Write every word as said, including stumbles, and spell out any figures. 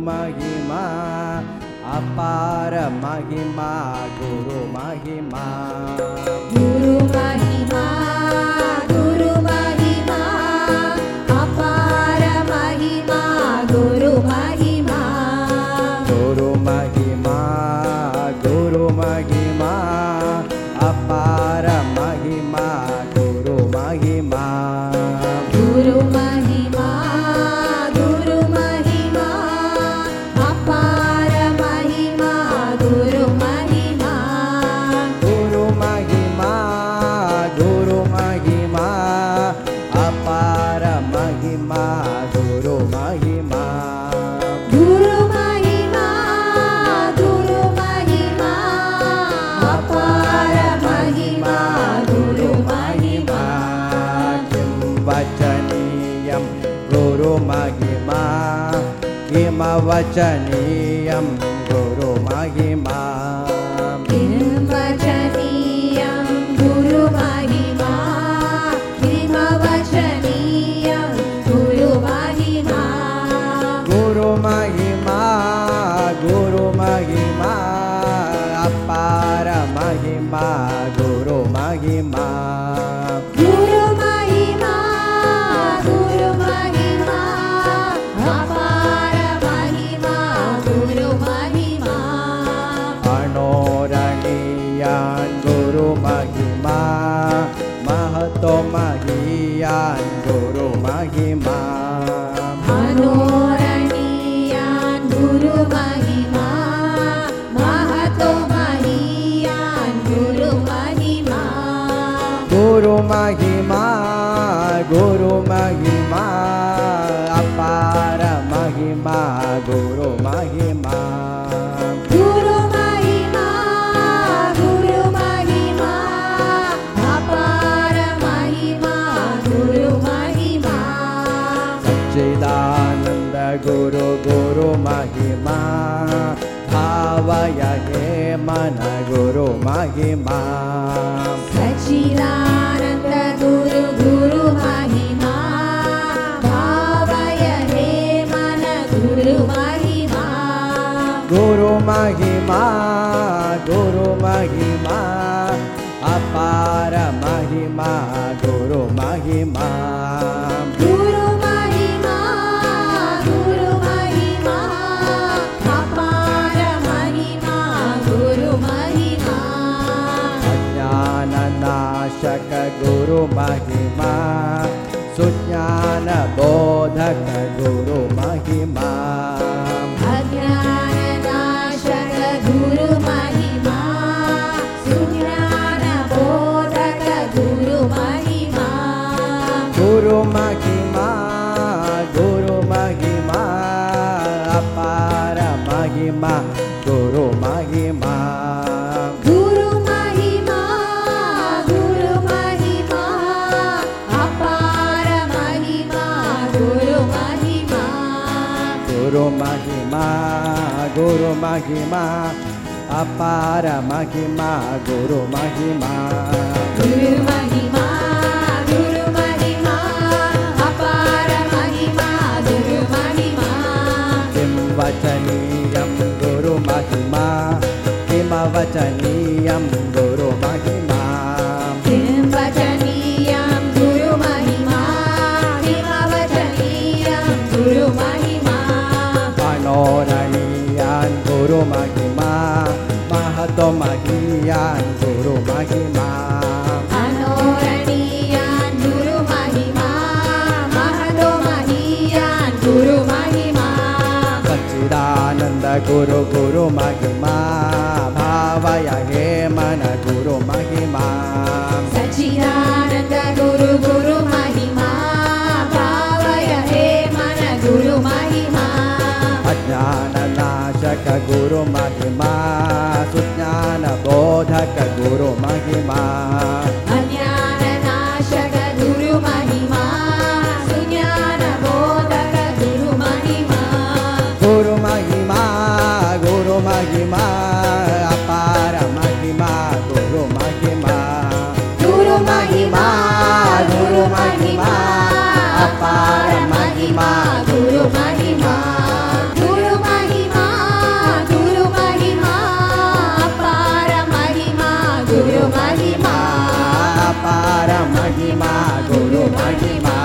ಮಹಿಮಾ ಅಪಾರ ಮಹಿಮಾ ಗುರು ಮಹಿಮಾ ಗುರು ಮಹಿಮಾ ಗುರು ಮಹಿಮಾ ಅಪಾರ ಮಹಿಮಾ ಗುರು ಮಹಿಮಾ ಗುರು ಮಹಿಮಾ ಗುರು ಮಹಿಮಾ ಅಪಾರ ಮಹಿಮಾ ಗುರು ಮಹಿಮಾ ಗುರು ಮಹಿಮಾ ಗುರು ಮಹಿಮಾ ಅಪಾರ ಮಹಿಮಾ ಗುರು ಮಹಿಮಾ ಗುರು ಮಹಿಮಾ ಗುರು ಮಹಿಮಾ ಅಪಾರ ಮಹಿಮಾ ಗುರು ಮಹಿಮಾ ಗುರು ಮಹಿಮಾ ಗುರು ಮಹಿಮಾ ಅಪಾರ ಮಹಿಮಾ ಗುರು ಮಹಿಮಾ ಕಿಂ ವಚನೀಯಂ ಗುರು ಮಹಿಮಾ ಕಿಮ ವಚನೀಯಂ ಗುರು ಮಹಿಮಾ ಕಿಂ ವಚನೀಯಂ ಗುರು ಮಹಿಮಾ ಕಿಮ ವಚನೀಯಂ ಗುರು ಮಹಿಮಾ ಗುರು ಮಹಿಮಾ ಗುರು ಮಹಿಮಾ ಅಪಾರ ಮಹಿಮಾ ಗುರು ಮಹಿಮಾ ಗುರು ಮಹಿಮಾ ಗುರು ಮಹಿಮಾ ಅಪಾರ ಮಹಿಮಾ ಗುರು ಮಹಿಮಾ ಅಣೋರಣೀಯಾನ್ ಗುರು ಮಹಿಮಾ ಮಹತೋ ಮಹೀಯಾನ್ ಗುರು ಮಹಿಮಾ ಅನೋರಣೀಯಾನ್ ಗುರು ಮಹಿಮಾ ಮಹತೋ ಮಹೀಯಾನ್ ಗುರು ಮಹಿಮಾ ಗುರು ಮಹಿಮಾ ಗುರು ಮಹಿಮಾ ಅಪಾರ ಮಹಿಮಾ ಗುರು ಮಹಿಮಾ ಗುರು ಮಹಿಮಾ ಗುರು ಮಹಿಮಾ ಅಪಾರ ಮಹಿಮಾ ಗುರು ಮಹಿಮಾ ಸಚ್ಚಿದಾನಂದ ಗುರು ಗುರು ಮಹಿಮಾ ಭಾವಯ ಹೇ ಮನ ಗುರು ಮಹಿಮಾ ಸಚ್ಚಿದಾನಂದ ಗುರು ಗುರು ಮಹಿಮಾ ಭಾವಯ ಹೇ ಮನ ಗುರು ಮಹಿಮಾ ಗುರು ಮಹಿಮಾ ಗುರು ಮಹಿಮಾ ಅಪಾರ ಮಹಿಮಾ ಗುರು ಮಹಿಮಾ ಗುರು ಮಹಿಮಾ ಗುರು ಮಹಿಮಾ ಅಪಾರ ಮಹಿಮಾ ಗುರು ಮಹಿಮಾ ಅಜ್ಞಾನ ನಾಶಕ ಗುರು ಮಹಿಮಾ ಸುಜ್ಞಾನ ಬೋಧಕ ಗುರು ಮಹಿಮಾ ಅಜ್ಞಾನ ನಾಶಕ ಗುರು ಮಹಿಮಾ ಸುಜ್ಞಾನ ಬೋಧಕ ಗುರು ಮಹಿಮಾ ಗುರು ಮಹಿಮಾ ಗುರು ಮಹಿಮಾ ಅಪಾರ ಮಹಿಮಾ ಗುರು ಮಹಿಮಾ ಗುರು ಮಹಿಮಾ ಗುರು ಮಹಿಮಾ ಅಪಾರ ಮಹಿಮಾ ಗುರು ಮಹಿಮಾ ಗುರು ಮಹಿಮಾ ಗುರು ಮಹಿಮಾ ಅಪಾರ ಮಹಿಮಾ ಗುರು ಮಹಿಮಾ ಗುರು ಮಹಿಮಾ ಗುರು ಮಹಿಮಾ ಅಪಾರ ಮಹಿಮಾ ಗುರು ಮಹಿಮಾ ಕಿಂ ವಚನೀಯಂ ಗುರು ಮಹಿಮಾ ಕಿಮ ವಚನೀಯಂ ಗುರು ಮಹಿಮಾ ಕಿಂ ವಚನೀಯಂ ಗುರು ಮಹಿಮಾ ಕಿಮ ವಚನೀಯಂ ಗುರು ಮಹಿಮಾ ಅಣೋರಣೀಯಾನ್ ಗುರು ಮಹಿಮಾ ಮಹತೋ ಮಹೀಯಾನ್ ಗುರು ಮಹಿಮಾ ಅನೋರಣೀಯಾನ್ ಗುರು ಮಹಿಮಾ ಮಹತೋ ಮಹೀಯಾನ್ ಗುರು ಮಹಿಮಾ ಸಚ್ಚಿದಾನಂದ ಗುರು ಗುರು ಮಹಿಮಾ ಭಾವಯ ಹೇ ಮನ ಗುರು ಮಹಿಮಾ ಸಚ್ಚಿದಾನಂದ ಗುರು ಗುರು ಮಹಿಮಾ ಭಾವಯ ಹೇ ಮನ ಗುರು ಮಹಿಮಾ ಅಜ್ಞಾನ ನಾಶಕ ಗುರು ಮಹಿಮಾ ಸುಜ್ಞಾನ ಬೋಧಕ ಗುರು ಮಹಿಮಾ ಅಜ್ಞಾನ ನಾಶಕ ಗುರು ಮಹಿಮಾ ಸುಜ್ಞಾನ ಬೋಧಕ ಗುರು ಮಹಿಮಾ ಗುರು ಮಹಿಮಾ ಗುರು ಮಹಿಮಾ ಅಪಾರ ಮಹಿಮಾ ಗುರು ಮಹಿಮಾ ಗುರು ಮಹಿಮಾ ಗುರು ಮಹಿಮಾ ಅಪಾರ ಮಹಿಮಾ ಗುರು ಮಹಿಮಾ ಗುರು ಮಹಿಮಾ महिमा गुरु महिमा